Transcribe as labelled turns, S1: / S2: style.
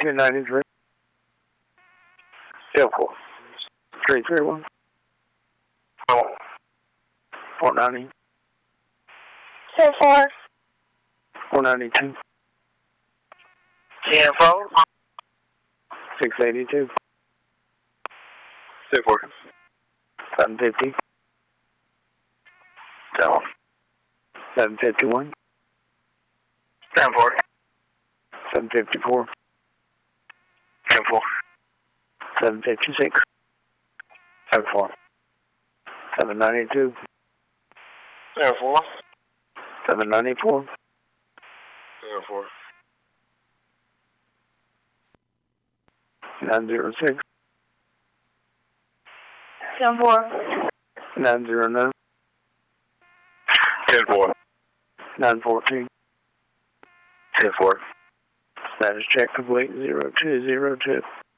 S1: 293. Vehicle 331. 490.
S2: 4.
S1: 492.
S3: 4.
S1: 682.
S3: 4.
S1: 750. 751.
S3: 4.
S1: 754.
S3: 4.
S1: 756.
S3: 4.
S1: 792.
S3: 4.
S1: 794.
S3: 4.
S1: 906.
S2: 4.
S1: 909.
S3: 4.
S1: 914.
S3: 4.
S1: Status check complete 0202.